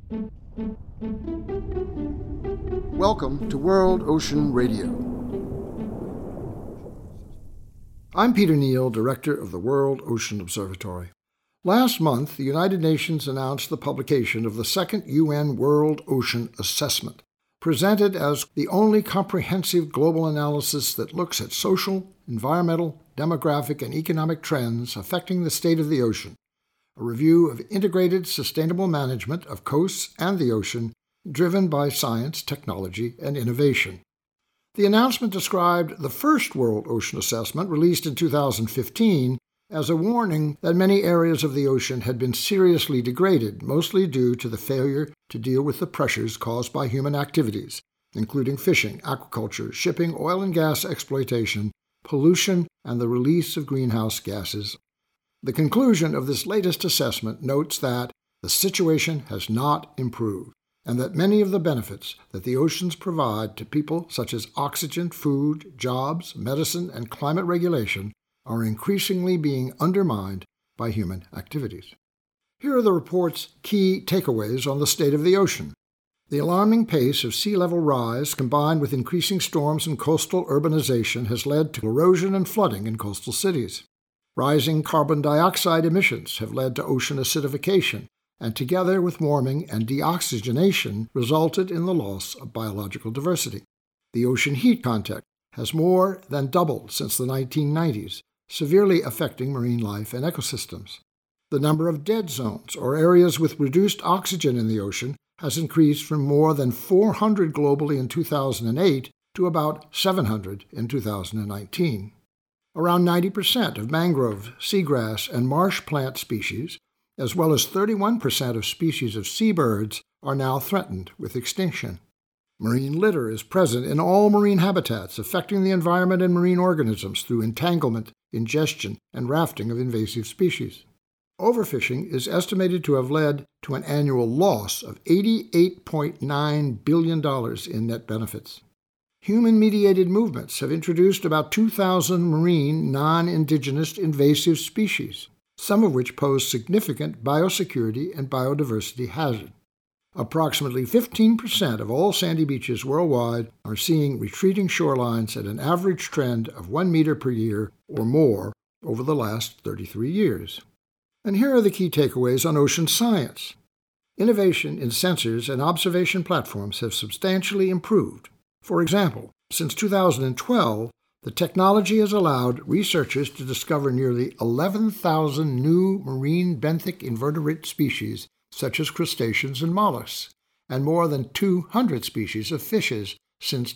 Welcome to World Ocean Radio. I'm Peter Neal, Director of the World Ocean Observatory. Last month, the United Nations announced the publication of the second UN World Ocean Assessment, presented as the only comprehensive global analysis that looks at social, environmental, demographic, and economic trends affecting the state of the ocean, a review of integrated, sustainable management of coasts and the ocean, driven by science, technology, and innovation. The announcement described the first World Ocean Assessment, released in 2015, as a warning that many areas of the ocean had been seriously degraded, mostly due to the failure to deal with the pressures caused by human activities, including fishing, aquaculture, shipping, oil and gas exploitation, pollution, and the release of greenhouse gases. The conclusion of this latest assessment notes that the situation has not improved, and that many of the benefits that the oceans provide to people, such as oxygen, food, jobs, medicine, and climate regulation, are increasingly being undermined by human activities. Here are the report's key takeaways on the state of the ocean. The alarming pace of sea level rise, combined with increasing storms and coastal urbanization, has led to erosion and flooding in coastal cities. Rising carbon dioxide emissions have led to ocean acidification, and together with warming and deoxygenation, resulted in the loss of biological diversity. The ocean heat context has more than doubled since the 1990s, severely affecting marine life and ecosystems. The number of dead zones, or areas with reduced oxygen in the ocean, has increased from more than 400 globally in 2008 to about 700 in 2019. Around 90% of mangrove, seagrass, and marsh plant species, as well as 31% of species of seabirds, are now threatened with extinction. Marine litter is present in all marine habitats, affecting the environment and marine organisms through entanglement, ingestion, and rafting of invasive species. Overfishing is estimated to have led to an annual loss of $88.9 billion in net benefits. Human-mediated movements have introduced about 2,000 marine non-indigenous invasive species, some of which pose significant biosecurity and biodiversity hazard. Approximately 15% of all sandy beaches worldwide are seeing retreating shorelines at an average trend of 1 meter per year or more over the last 33 years. And here are the key takeaways on ocean science. Innovation in sensors and observation platforms have substantially improved. For example, since 2012, the technology has allowed researchers to discover nearly 11,000 new marine benthic invertebrate species, such as crustaceans and mollusks, and more than 200 species of fishes since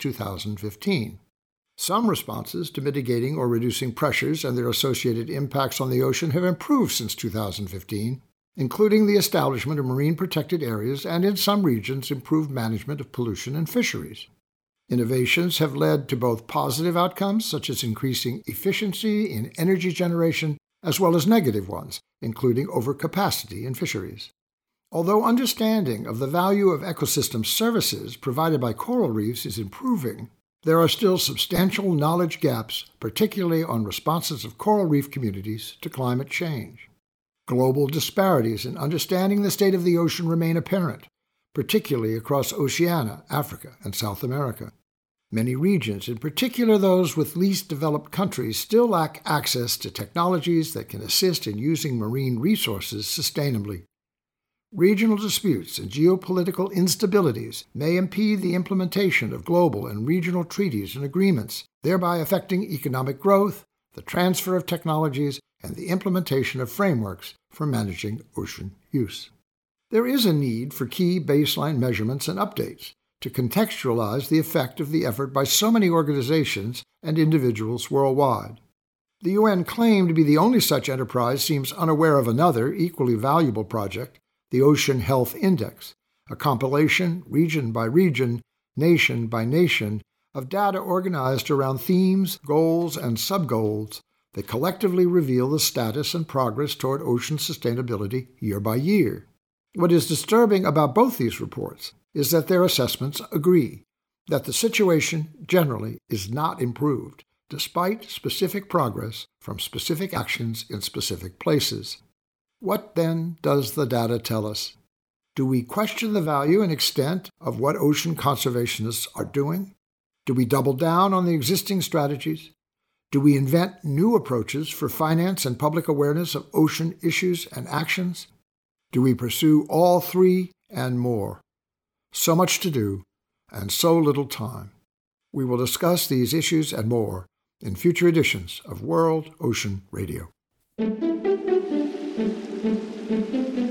2015. Some responses to mitigating or reducing pressures and their associated impacts on the ocean have improved since 2015, including the establishment of marine protected areas and, in some regions, improved management of pollution and fisheries. Innovations have led to both positive outcomes, such as increasing efficiency in energy generation, as well as negative ones, including overcapacity in fisheries. Although understanding of the value of ecosystem services provided by coral reefs is improving, there are still substantial knowledge gaps, particularly on responses of coral reef communities to climate change. Global disparities in understanding the state of the ocean remain apparent, particularly across Oceania, Africa, and South America. Many regions, in particular those with least developed countries, still lack access to technologies that can assist in using marine resources sustainably. Regional disputes and geopolitical instabilities may impede the implementation of global and regional treaties and agreements, thereby affecting economic growth, the transfer of technologies, and the implementation of frameworks for managing ocean use. There is a need for key baseline measurements and updates to contextualize the effect of the effort by so many organizations and individuals worldwide. The UN claimed to be the only such enterprise seems unaware of another, equally valuable project, the Ocean Health Index, a compilation, region by region, nation by nation, of data organized around themes, goals, and sub-goals that collectively reveal the status and progress toward ocean sustainability year by year. What is disturbing about both these reports is that their assessments agree that the situation generally is not improved, despite specific progress from specific actions in specific places. What then does the data tell us? Do we question the value and extent of what ocean conservationists are doing? Do we double down on the existing strategies? Do we invent new approaches for finance and public awareness of ocean issues and actions? Do we pursue all three and more? So much to do and so little time. We will discuss these issues and more in future editions of World Ocean Radio.